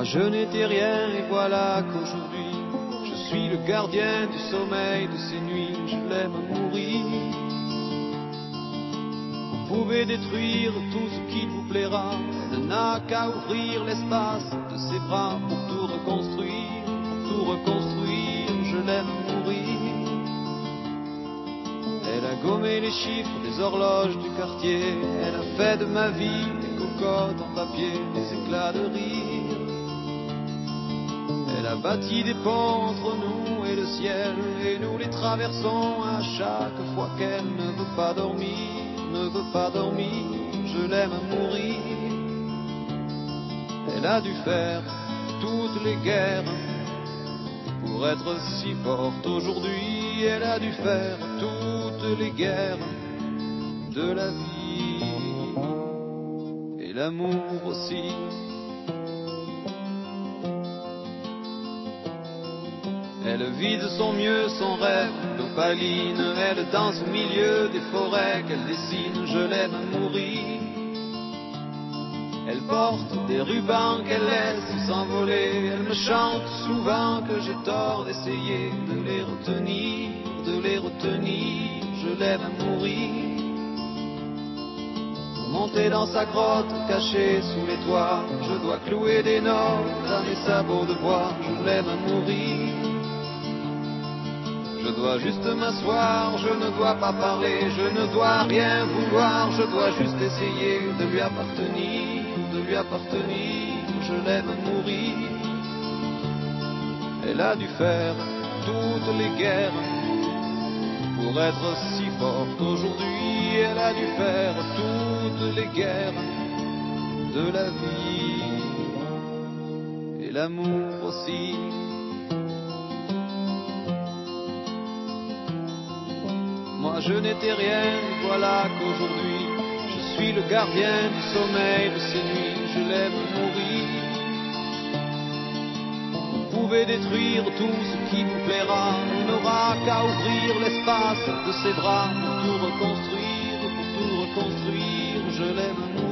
Moi je n'étais rien et voilà qu'aujourd'hui je suis le gardien du sommeil de ces nuits. Je l'aime mourir. Vous pouvez détruire tout ce qu'il vous plaira. Elle n'a qu'à ouvrir l'espace de ses bras pour tout reconstruire, pour tout reconstruire. Je l'aime mourir. Elle a gommé les chiffres des horloges du quartier. Elle a fait de ma vie des cocottes en papier, des éclats de rire. Elle a bâti des ponts entre nous et le ciel, et nous les traversons à chaque fois qu'elle ne veut pas dormir, ne veut pas dormir. Je l'aime mourir. Elle a dû faire toutes les guerres pour être si forte aujourd'hui. Elle a dû faire toutes les guerres de la vie et l'amour aussi. Elle vit de son mieux son rêve d'opaline. Elle danse au milieu des forêts qu'elle dessine. Je l'aime mourir. Elle porte des rubans qu'elle laisse s'envoler. Elle me chante souvent que j'ai tort d'essayer de les retenir, de les retenir. Je l'aime mourir. Pour monter dans sa grotte cachée sous les toits, je dois clouer des notes à mes sabots de bois. Je l'aime mourir. Je dois juste m'asseoir, je ne dois pas parler, je ne dois rien vouloir, je dois juste essayer de lui appartenir, de lui appartenir. Je l'aime mourir. Elle a dû faire toutes les guerres pour être si forte aujourd'hui. Elle a dû faire toutes les guerres de la vie et l'amour aussi. Moi je n'étais rien, voilà qu'aujourd'hui je suis le gardien du sommeil de ces nuits. Je l'aime mourir. Vous pouvez détruire tout ce qui vous plaira. On n'aura qu'à ouvrir l'espace de ses bras pour tout reconstruire, pour tout reconstruire. Je l'aime mourir.